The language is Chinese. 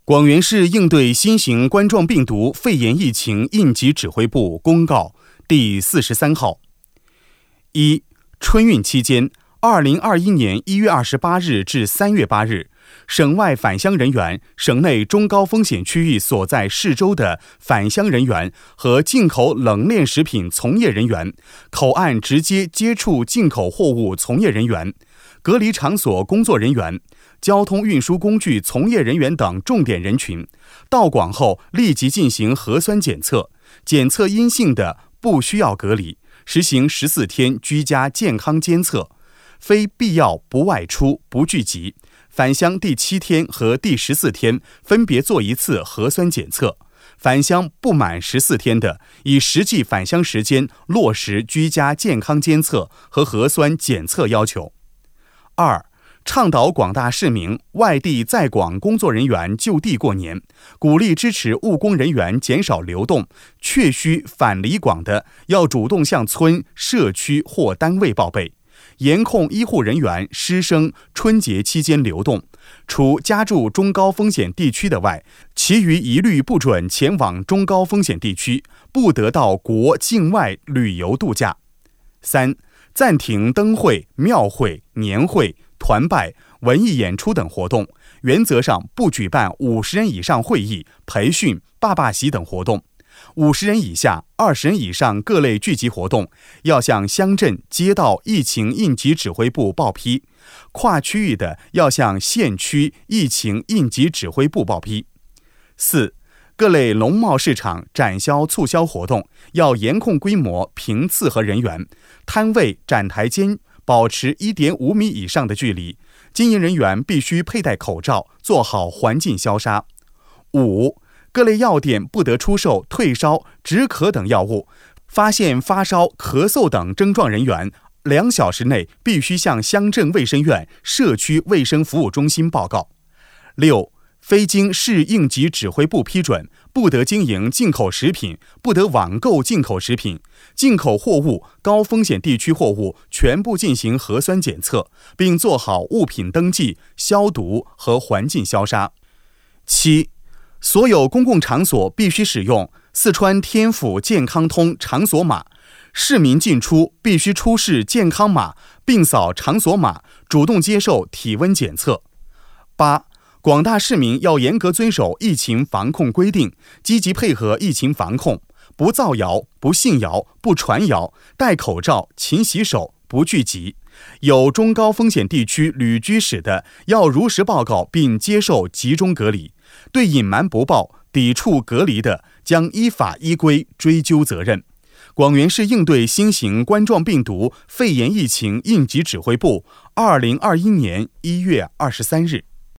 广元市应对新型冠状病毒肺炎疫情应急指挥部公告第43号。一、春运期间，2021年1月28日至3月8日，省外返乡人员、省内中高风险区域所在市州的返乡人员和进口冷链食品从业人员、口岸直接接触进口货物从业人员、隔离场所工作人员、交通运输工具从业人员等重点人群，到广后立即进行核酸检测，检测阴性的不需要隔离，实行14天居家健康监测，非必要不外出、不聚集。返乡第7天和第14天分别做一次核酸检测。返乡不满14天的，以实际返乡时间落实居家健康监测和核酸检测要求。二、倡导广大市民外地在广工作人员就地过年，鼓励支持务工人员减少流动，确需返离广的要主动向村、社区或单位报备，严控医护人员、师生春节期间流动，除家住中高风险地区的外，其余一律不准前往中高风险地区，不得到国境外旅游度假。三、暂停灯会、庙会、年会、团拜、文艺演出等活动，原则上不举办50人以上会议、培训、爸喜等活动。50人以下、20人以上各类聚集活动，要向乡镇、街道疫情应急指挥部报批；跨区域的要向县区疫情应急指挥部报批。四、各类农贸市场展销促销活动要严控规模、频次和人员，摊位、展台间保持1.5米以上的距离，经营人员必须佩戴口罩，做好环境消杀。五、各类药店不得出售退烧、止咳等药物，发现发烧、咳嗽等症状人员2小时内必须向乡镇卫生院、社区卫生服务中心报告。六、非经市应急指挥部批准，不得经营进口食品，不得网购进口食品，进口货物、高风险地区货物全部进行核酸检测，并做好物品登记、消毒和环境消杀。七、所有公共场所必须使用四川天府健康通场所码，市民进出必须出示健康码，并扫场所码，主动接受体温检测。八、广大市民要严格遵守疫情防控规定，积极配合疫情防控，不造谣、不信谣、不传谣，戴口罩、勤洗手，不聚集。有中高风险地区旅居史的，要如实报告并接受集中隔离。对隐瞒不报、抵触隔离的，将依法依规追究责任。广元市应对新型冠状病毒肺炎疫情应急指挥部2021年1月23日。